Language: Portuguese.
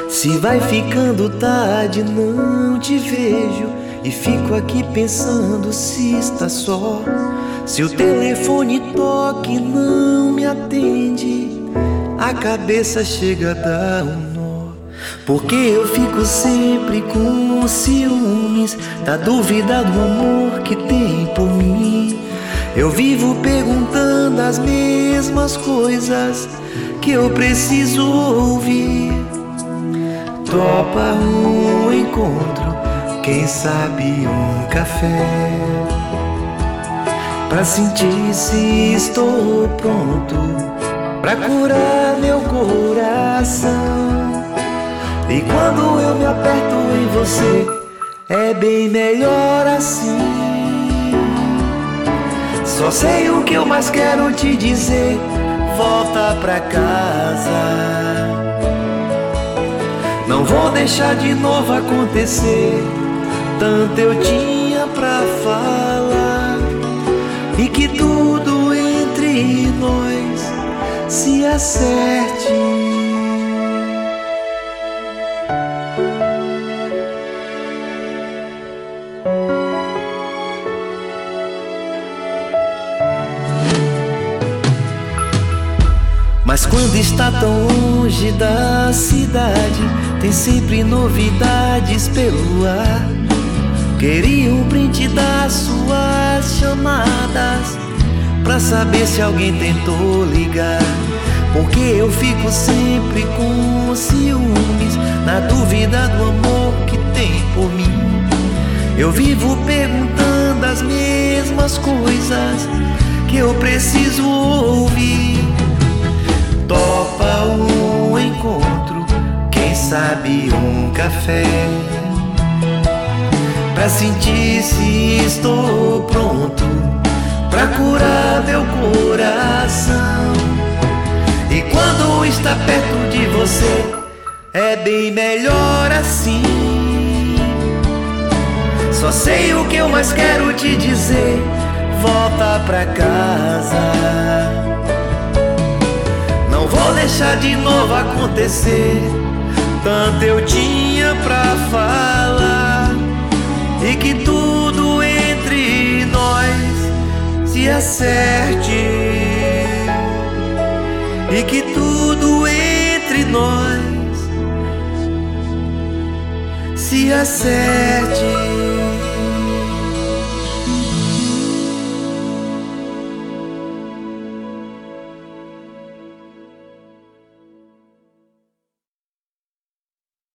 Se vai ficando tarde, não te vejo e fico aqui pensando se está só. Se o telefone toca e não me atende, a cabeça chega a dar um nó. Porque eu fico sempre com ciúmes da dúvida do amor que tem por mim. Eu vivo perguntando as mesmas coisas que eu preciso ouvir. Topa um encontro, quem sabe um café, pra sentir se estou pronto pra curar meu coração. E quando eu me aperto em você, é bem melhor assim. Só sei o que eu mais quero te dizer: volta pra casa. Não vou deixar de novo acontecer, tanto eu tinha pra falar. E que tudo entre nós se acerte. Mas quando está tão longe da cidade, tem sempre novidades pelo ar. Queria um print das suas chamadas, pra saber se alguém tentou ligar. Porque eu fico sempre com ciúmes, na dúvida do amor que tem por mim. Eu vivo perguntando as mesmas coisas que eu preciso ouvir. Topa um encontro, quem sabe um café, pra sentir se estou pronto pra curar meu coração. E quando está perto de você, é bem melhor assim. Só sei o que eu mais quero te dizer: volta pra casa. Não vou deixar de novo acontecer, tanto eu tinha pra falar. E que tudo entre nós se acerte. E que tudo entre nós se acerte.